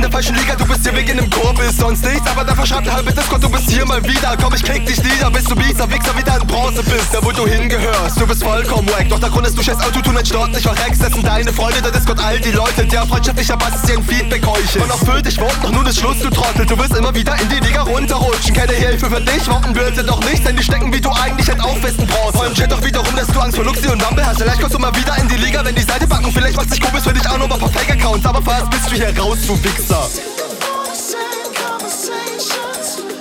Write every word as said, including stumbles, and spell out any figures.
der falschen Liga, du bist hier wegen dem Chor, bist sonst nichts. Aber dann verschreibt halb Discord, du bist hier mal wieder. Komm, ich krieg dich nieder, bis du mieser Wichser wieder in Bronze bist. Da wo du hingehörst, du bist vollkommen wack. Doch der Grund ist, du scheiß Autotune, ein Stort nicht verreckst. Das sind deine Freunde, der Discord, all die Leute, der freundschaftlicher Bass ist dir ein Feedback heuchelt. Und auch für dich Worten, doch nun ist Schluss, du Trottel. Du wirst immer wieder in die Liga runterrutschen. Keine Hilfe für dich, Worten würde doch nichts, denn die stecken, wie du eigentlich halt aufwesten brauchst. Vor allem steht doch wiederum, dass du Angst vor Luxi und Lampe hast. Vielleicht kommst du mal wieder in die Liga, wenn die Seite backen. Vielleicht macht sich komisch für dich auch noch ein paar Fake-Accounts. Aber fast bist du hier raus, du Wichser. Conversations